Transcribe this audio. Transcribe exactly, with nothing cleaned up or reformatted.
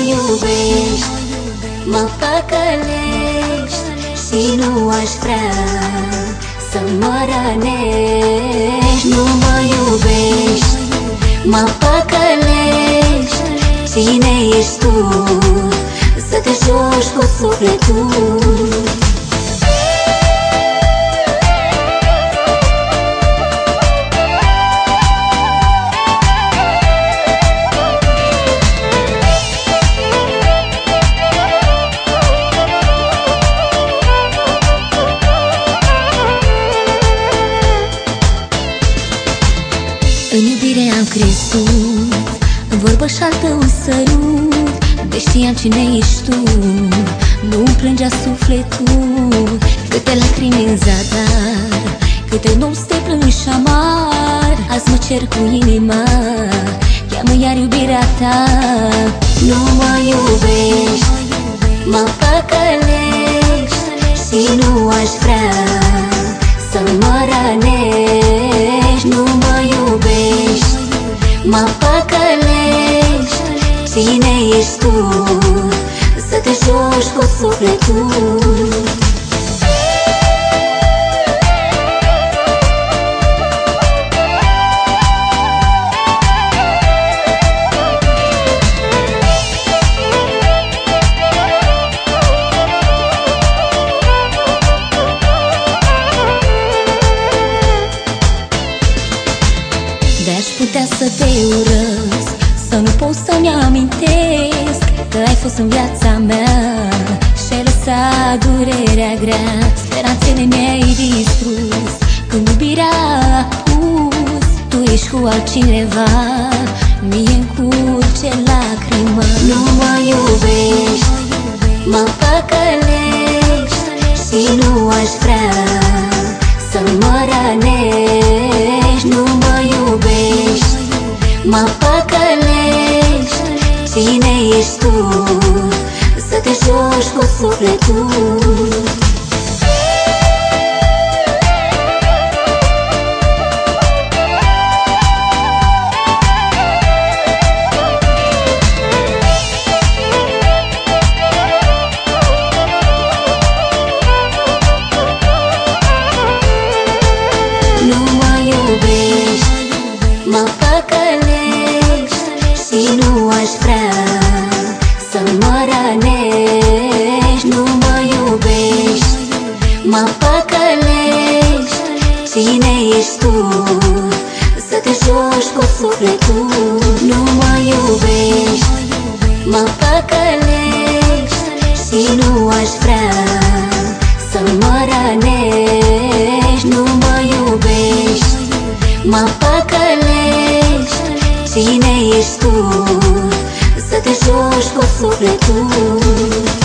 iubești, mă păcălești și nu aș vrea să mă rănești. Nu mă iubești, mă păcălești. Cine ești tu să te joci cu sufletul? În iubire am crezut, în vorbă și-al tău sărut, de știam cine ești tu, nu-mi plângea sufletul. Câte lacrimi în zadar, câte nopți te plâng și amar. Azi mă cer cu inima, cheamă iar iubirea ta. Nu mă iubești, mă păcălești și nu aș vrea să mă rănești. Nu mă iubești, mă păcălești. Cine ești tu să te joci cu sufletul? De-aș putea să te urăsc, să nu pot să-mi amintesc că ai fost în viața mea și-ai lăsat durerea grea. Speranțele mi-ai distrus când iubirea a pus. Tu ești cu altcineva, mie-mi curge lacrimă. Nu mă iubești, mă păcălești și nu aș vrea să mă rănești. Nu mă iubești, mă păcălești. Cine ești tu să te joci cu sufletul? Nu mă iubești, mă păcălești și nu aș vrea să mă rănești. Nu mă iubești, mă păcălești. Cine ești tu să te joci cu sufletul? Nu mă iubești, mă păcălești și nu aș vrea să mă rănești. Nu mă iubești, mă păcălești. Cine ești tu să te joci cu sufletul?